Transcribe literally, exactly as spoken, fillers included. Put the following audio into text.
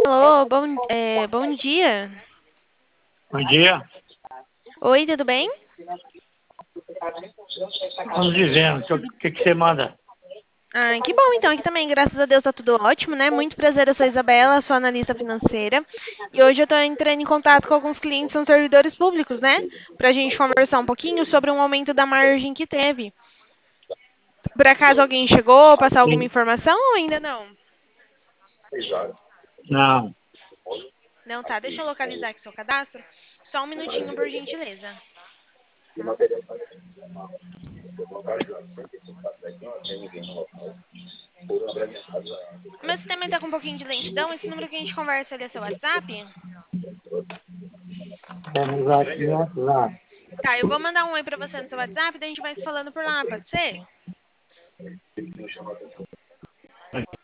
Alô, bom, é, bom dia. Bom dia. Oi, tudo bem? Vamos dizendo, o Tudo... que, que você manda? Ah, que bom, então. Aqui também, graças a Deus, tá tudo ótimo, né? Muito prazer, eu sou a Isabela, sou analista financeira. E hoje eu tô entrando em contato com alguns clientes, são servidores públicos, né? Pra gente conversar um pouquinho sobre um aumento da margem que teve. Por acaso alguém chegou, passar alguma Sim. informação ou ainda não? Não. Não, tá. Deixa eu localizar aqui seu cadastro. Só um minutinho, por gentileza. O meu sistema está com um pouquinho de lentidão. Esse número que a gente conversa ali é seu WhatsApp? Vamos aqui, né? Lá. Tá, eu vou mandar um oi pra você no seu WhatsApp, daí a gente vai se falando por lá, pode ser?